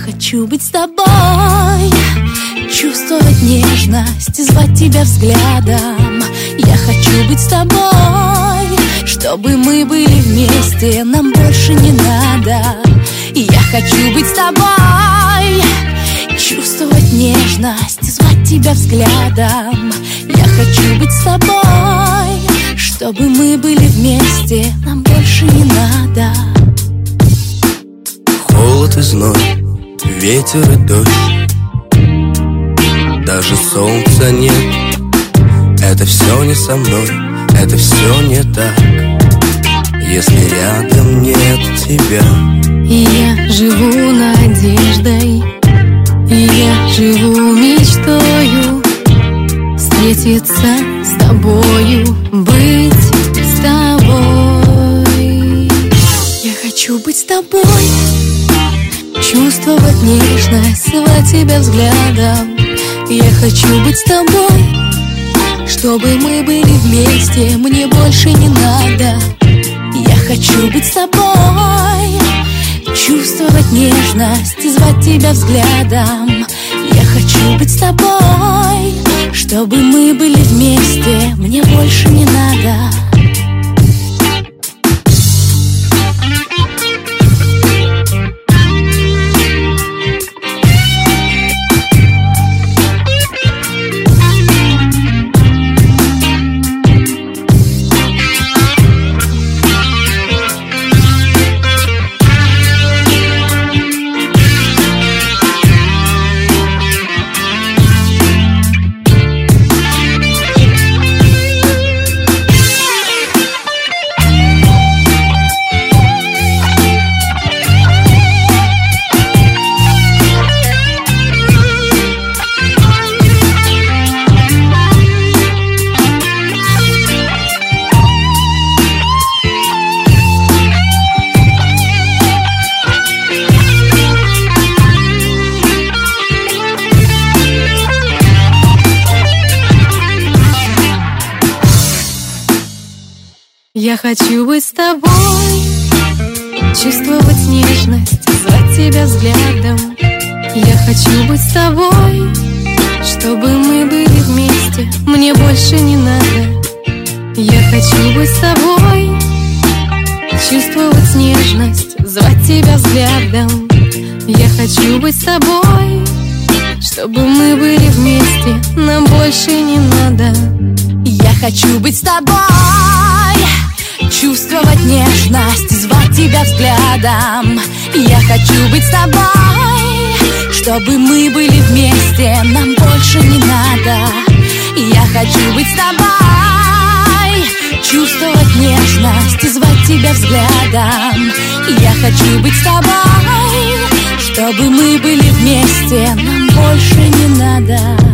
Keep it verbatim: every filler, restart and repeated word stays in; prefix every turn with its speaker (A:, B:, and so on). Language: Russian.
A: хочу быть с тобой, чувствовать нежность, звать тебя взглядом. Я хочу быть с тобой, чтобы мы были вместе, нам больше не надо. Я хочу быть с тобой, чувствовать нежность, звать тебя взглядом. Я хочу быть с тобой, чтобы мы были вместе, нам больше не надо.
B: Холод и зной, ветер и дождь, даже солнца нет. Это все не со мной, это все не так, если рядом нет тебя.
A: И я живу надеждой, и я живу мечтою встретиться с тобою, быть с тобой. Я хочу быть с тобой, чувствовать нежность, звать тебя взглядом. Я хочу быть с тобой, чтобы мы были вместе, мне больше не надо. Я хочу быть с тобой, чувствовать нежность и звать тебя взглядом. Я хочу быть с тобой, чтобы мы были вместе, мне больше не надо. Я хочу быть с тобой, чувствовать нежность, звать тебя взглядом. Я хочу быть с тобой, чтобы мы были вместе, мне больше не надо. Я хочу быть с тобой, чувствовать нежность, звать тебя взглядом. Я хочу быть с тобой, чтобы мы были вместе, нам больше не надо. Я хочу быть с тобой, чувствовать нежность, звать тебя взглядом. Я хочу быть с тобой, чтобы мы были вместе, нам больше не надо. Я хочу быть с тобой, чувствовать нежность, звать тебя взглядом. Я хочу быть с тобой, чтобы мы были вместе, нам больше не надо.